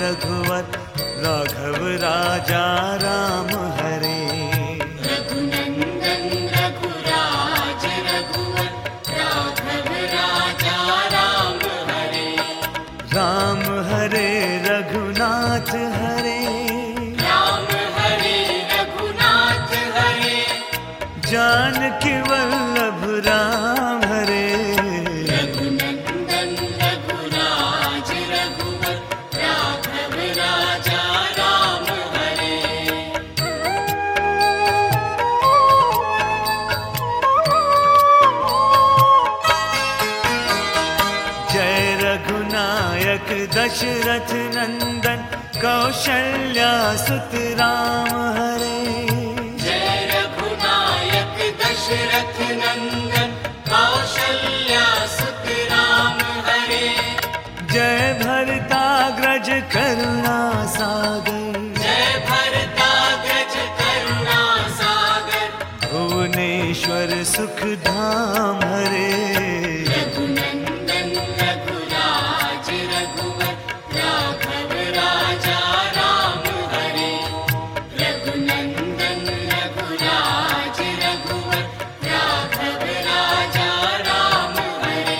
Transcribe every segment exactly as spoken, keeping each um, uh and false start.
रघुवर राघव राजा राम हरे। रघुनंदन रघुराज रघुवर राघव राजा राम हरे। राम हरे रघुनाथ हरे। राम हरे रघुनाथ हरे। जानकी वल्लभ राम हरे। रघुनंदन रघुराज रघुवर राघव राजा राम हरे। जय रघुनायक दशरथ नंदन कौशल्या सुत राम हरे। जय रघुनायक दशरथ नंदन कौशल्या सुत राम हरे। जय भरताग्रज करुणा सागर। जय भरताग्रज करुणा सागर। भुवनेश्वर सुख धाम हरे। रघुनंदन रघुराज रघुवर राघव राजा राम हरे। रघुनंदन रघुराज रघुवर राघव राजा राम हरे।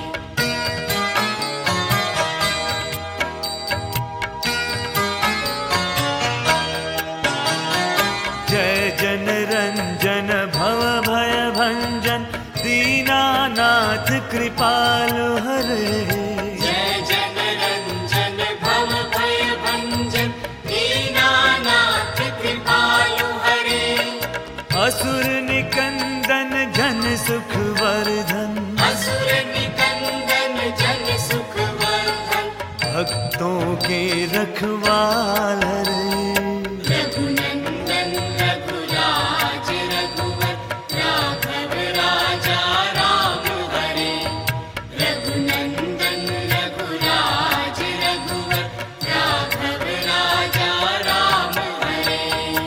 जय जन रंजन भव भय भंजन दीनानाथ कृपालु हरे। जय जन रंजन भव भय भंजन दीनानाथ कृपालु हरे। असुर निकंदन जन सुख वर्धन। असुर निकंदन जन सुख वर्धन। भक्तों के रखवाल हरे। रघुनंदन रघुराज रघुवर राघव राजा राम हरे। रघुनंदन रघुराज रघुवर राघव राजा राम हरे।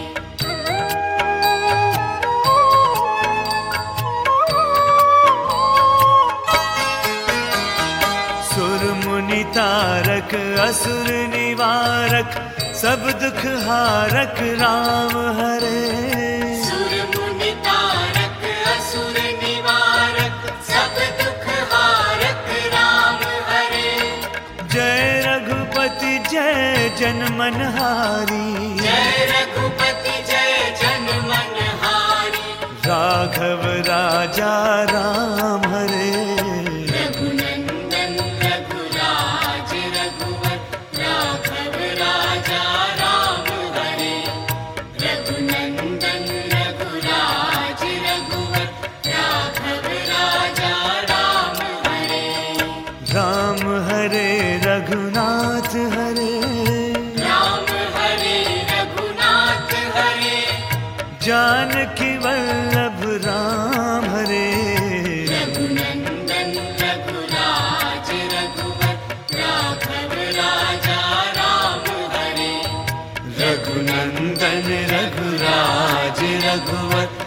सुर मुनि तारक असुर निवारक सब दुख हारक राम हरे। सुर मुनि तारक असुर निवारक सब दुख हारक राम हरे। जय रघुपति जय जन मनहारी। जय रघुपति जय जन मनहारी। राघव राजा राम हरे। रघुनंदन रघुराज रघुवर राघव राजा राम हरे। रघुनंदन रघुराज रघुवर राघव राजा राम हरे। राम हरे रघुनाथ हरे। राम हरे रघुनाथ हरे। जानकी वल्लभ राम हरे। रघुनंदन रघुराज रघुवर राघव राजा राम हरे। रघुनंदन रघुराज रघुवर